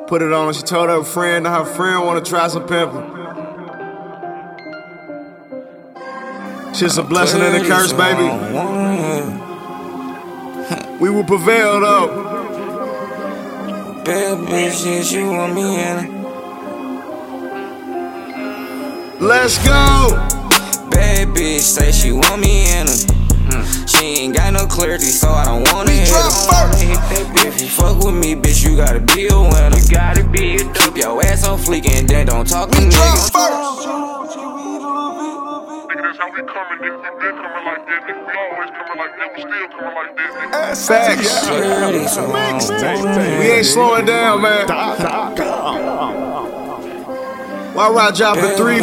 Put it on, she told her friend that her friend wanna try some pimping. Shit's a blessing and a curse, baby. We will prevail though. Bad bitch, she want me in. Let's go. Bad bitch say she want me in her. She ain't got no clarity, so I don't wanna hit her. If you fuck with me, bitch, you gotta be a winner. Keep your ass on fleek and then don't talk to niggas. That's how we coming, nigga. We been coming like that, nigga. We always coming like that. We still coming like that, nigga. Facts. We ain't slowing down, man. Why Rod dropping 3,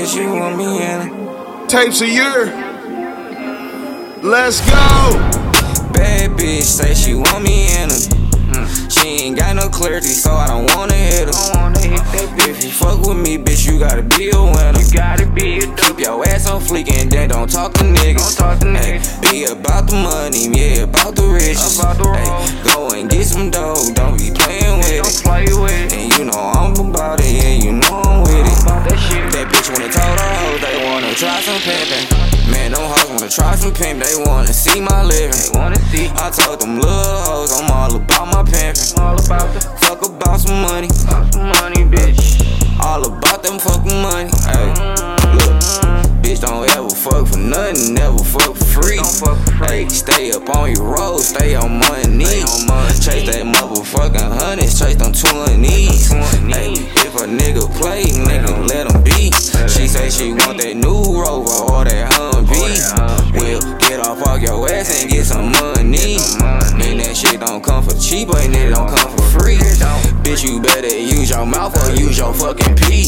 4 tapes a year? Let's go. Bad bitch say she want me in her. She ain't got no clarity, so I don't wanna hit her. If you fuck with me, bitch, you gotta be a winner. Keep your ass on fleek and then don't talk to niggas. Be about the money, yeah, about the riches. Go and get some dough, don't be playing with it. And you know I'm about it, yeah, you know I'm with it. That bitch when they told her hoes they wanna try some pimpin'. Man, them hoes wanna try some pimp, they wanna see my living. I told them little hoes I'm all about my pimpin'. Fuck about some money, bitch. All about them fucking money. Ay, look, bitch, don't ever fuck for nothing, never fuck for free. Ay, stay up on your road, stay on money. Chase that motherfucking hundreds, chase them 20s. Ay, if a nigga play, nigga, let him be. She say she want that new Rover or that Humvee. Well, get off all your ass and get some money. Man, that shit don't come for cheap, and it don't come for free. Bitch, you better use your mouth or use your fucking pee.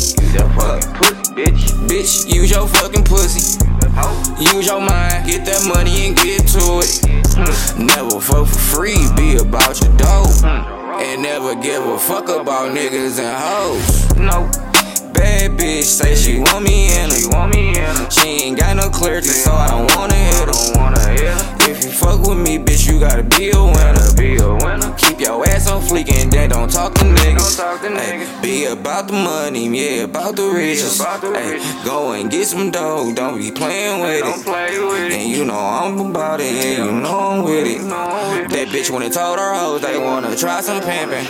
Bitch, use your fucking pussy. Use your mind, get that money and get to it. Never fuck for free, be about your dough. And never give a fuck about niggas and hoes. Bad bitch say she want me in her. She ain't got no clarity, so I don't wanna hit her. If you fuck with me, bitch, you gotta be a winner. Keep your ass on fleek and then don't talk to niggas. Be about the money, yeah, about the riches. Go and get some dough, don't be playing with it. And you know I'm about it, yeah, you know I'm with it. That bitch when they told her hoes they wanna try some pimpin'.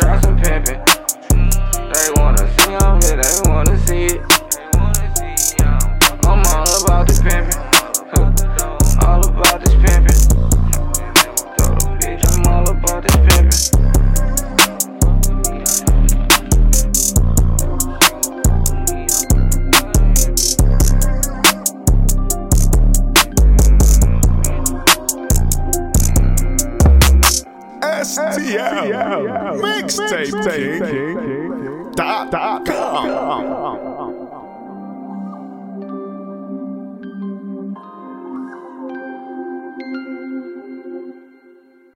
They wanna see I'm here, they wanna see it. I'm all about this pimpin'. All about this pimpin'. Told the bitch I'm all about this pimpin'. STL Mixtape King.com